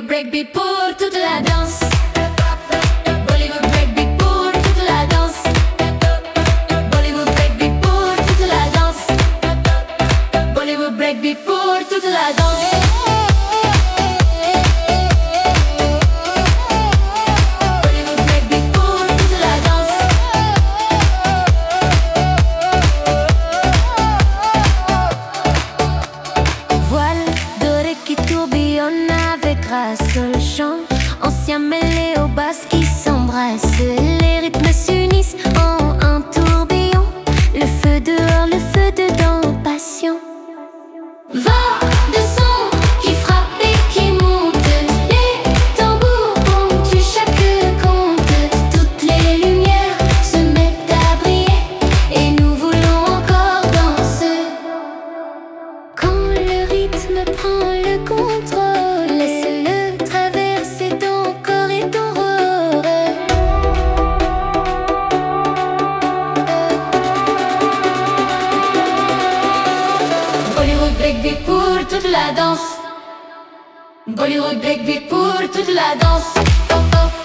breakbeat pour toute la danse. Bollywood breakbeat pour toute la danse. Bollywood breakbeat pour toute la danse. Bollywood breakbeat pour toute la danse. Bollywood breakbeat pour toute la danse. Voile doré qui tourbillonne avec grâce au chant. Ancien mêlé aux basses qui s'embrassent. Les rythmes s'unissent en un tourbillon. Le feu dehors, le feu dedans, passion. Va de son qui frappe et qui monte. Les tambours ponctuent chaque compte. Toutes les lumières se mettent à briller et nous voulons encore danser. Quand le rythme prend le contrôle, laisse-le traverser ton corps et ton rôle. Bollywood breakbeat pour toute la danse. Bollywood breakbeat pour toute la danse. Oh, oh.